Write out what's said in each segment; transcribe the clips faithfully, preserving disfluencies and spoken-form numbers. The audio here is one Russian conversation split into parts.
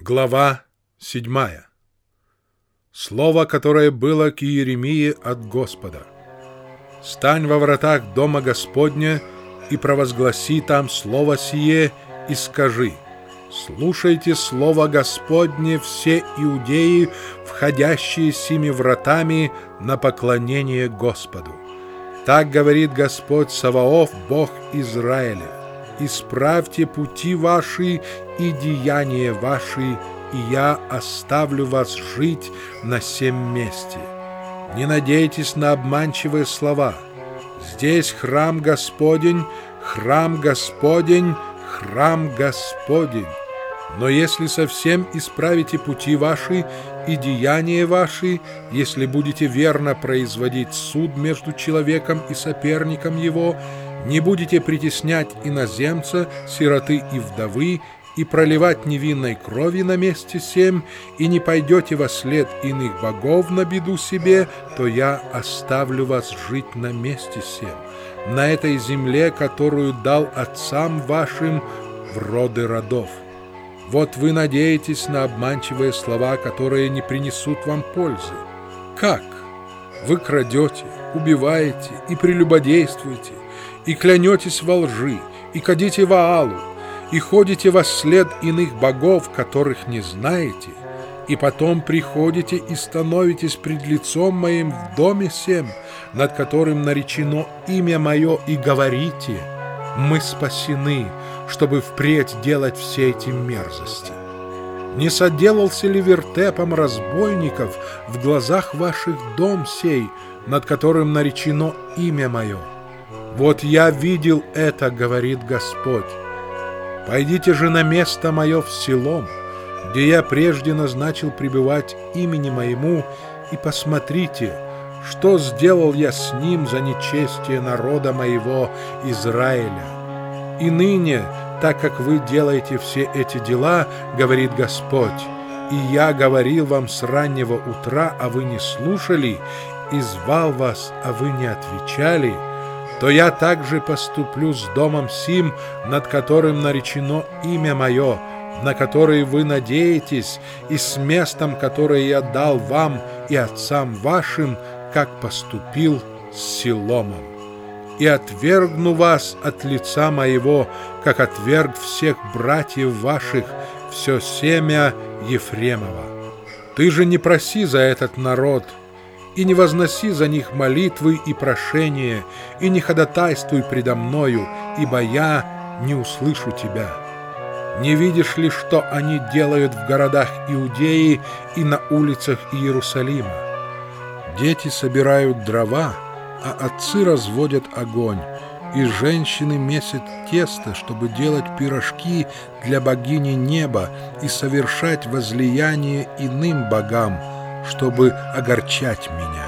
Глава седьмая. Слово, которое было к Иеремии от Господа. «Стань во вратах дома Господня и провозгласи там слово сие, и скажи: слушайте слово Господне все иудеи, входящие сими вратами на поклонение Господу. Так говорит Господь Саваоф, Бог Израиля: исправьте пути ваши и деяния ваши, и я оставлю вас жить на сем месте. Не надейтесь на обманчивые слова. Здесь храм Господень, храм Господень, храм Господень. Но если совсем исправите пути ваши и деяния ваши, если будете верно производить суд между человеком и соперником его, не будете притеснять иноземца, сироты и вдовы, и проливать невинной крови на месте сем, и не пойдете во след иных богов на беду себе, то я оставлю вас жить на месте сем, на этой земле, которую дал отцам вашим в роды родов. Вот вы надеетесь на обманчивые слова, которые не принесут вам пользы. Как? Вы крадете, убиваете и прелюбодействуете, и клянетесь во лжи, и кадите Ваалу, и ходите во след иных богов, которых не знаете, и потом приходите и становитесь пред лицом моим в доме сем, над которым наречено имя мое, и говорите: мы спасены, чтобы впредь делать все эти мерзости. Не соделался ли вертепом разбойников в глазах ваших дом сей, над которым наречено имя мое? Вот я видел это, говорит Господь. Пойдите же на место мое в Силом, где я прежде назначил пребывать имени моему, и посмотрите, что сделал я с ним за нечестие народа моего Израиля. И ныне, так как вы делаете все эти дела, говорит Господь, и я говорил вам с раннего утра, а вы не слушали, и звал вас, а вы не отвечали, то я также поступлю с домом сим, над которым наречено имя мое, на который вы надеетесь, и с местом, которое я дал вам и отцам вашим, как поступил с Силомом. И отвергну вас от лица моего, как отверг всех братьев ваших, все семя Ефремова. Ты же не проси за этот народ, и не возноси за них молитвы и прошения, и не ходатайствуй предо мною, ибо я не услышу тебя. Не видишь ли, что они делают в городах Иудеи и на улицах Иерусалима? Дети собирают дрова, а отцы разводят огонь, и женщины месят тесто, чтобы делать пирожки для богини неба и совершать возлияние иным богам, чтобы огорчать меня.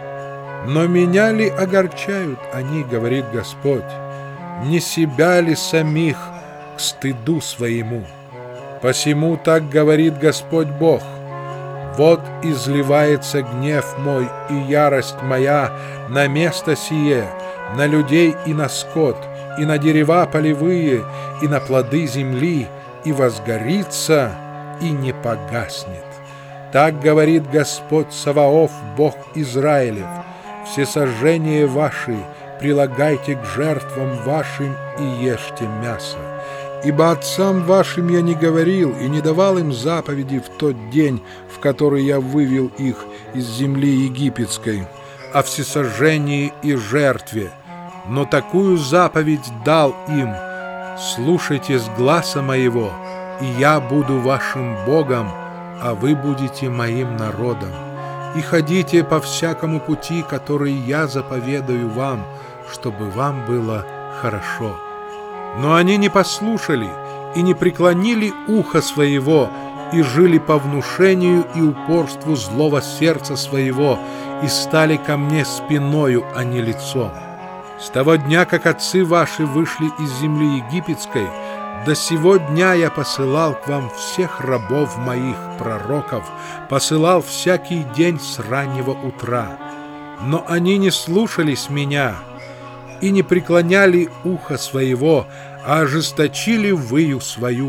Но меня ли огорчают они, говорит Господь? Не себя ли самих к стыду своему? Посему так говорит Господь Бог: вот изливается гнев мой и ярость моя на место сие, на людей и на скот, и на дерева полевые, и на плоды земли, и возгорится, и не погаснет. Так говорит Господь Саваоф, Бог Израилев: всесожжения ваши прилагайте к жертвам вашим и ешьте мясо. Ибо отцам вашим я не говорил и не давал им заповеди в тот день, в который я вывел их из земли египетской, о всесожжении и жертве, но такую заповедь дал им: слушайте с гласа моего, и я буду вашим Богом, а вы будете моим народом, и ходите по всякому пути, который я заповедаю вам, чтобы вам было хорошо. Но они не послушали и не преклонили ухо своего, и жили по внушению и упорству злого сердца своего, и стали ко мне спиною, а не лицом. С того дня, как отцы ваши вышли из земли египетской, до сего дня я посылал к вам всех рабов моих, пророков, посылал всякий день с раннего утра. Но они не слушались меня и не преклоняли ухо своего, а ожесточили выю свою,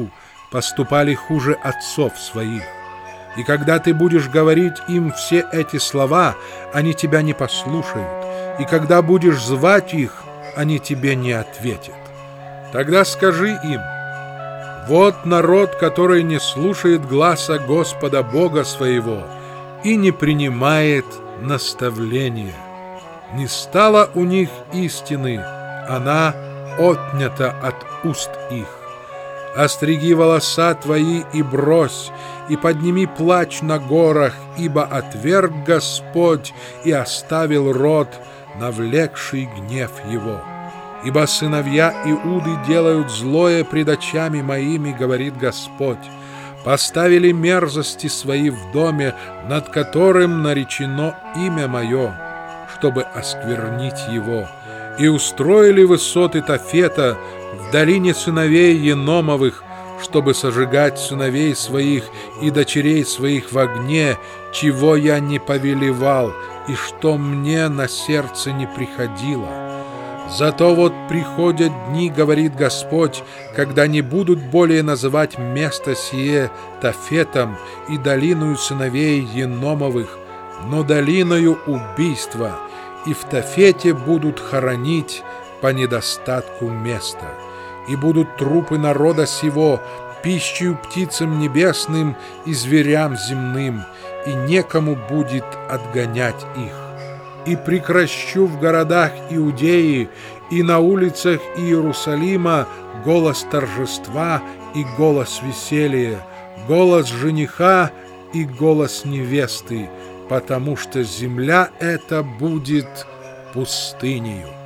поступали хуже отцов своих. И когда ты будешь говорить им все эти слова, они тебя не послушают, и когда будешь звать их, они тебе не ответят. Тогда скажи им: вот народ, который не слушает гласа Господа Бога своего и не принимает наставления. Не стало у них истины, она отнята от уст их. Остриги волоса твои и брось, и подними плач на горах, ибо отверг Господь и оставил род, навлекший гнев его. Ибо сыновья Иуды делают злое пред очами моими, говорит Господь. Поставили мерзости свои в доме, над которым наречено имя мое, чтобы осквернить его, и устроили высоты Тофета в долине сыновей Еномовых, чтобы сожигать сыновей своих и дочерей своих в огне, чего я не повелевал, и что мне на сердце не приходило. Зато вот приходят дни, говорит Господь, когда не будут более называть место сие Тофетом и долиною сыновей Еномовых, но долиною убийства, и в Тофете будут хоронить по недостатку места. И будут трупы народа сего пищей птицам небесным и зверям земным, и некому будет отгонять их. И прекращу в городах Иудеи и на улицах Иерусалима голос торжества и голос веселья, голос жениха и голос невесты, потому что земля эта будет пустынею.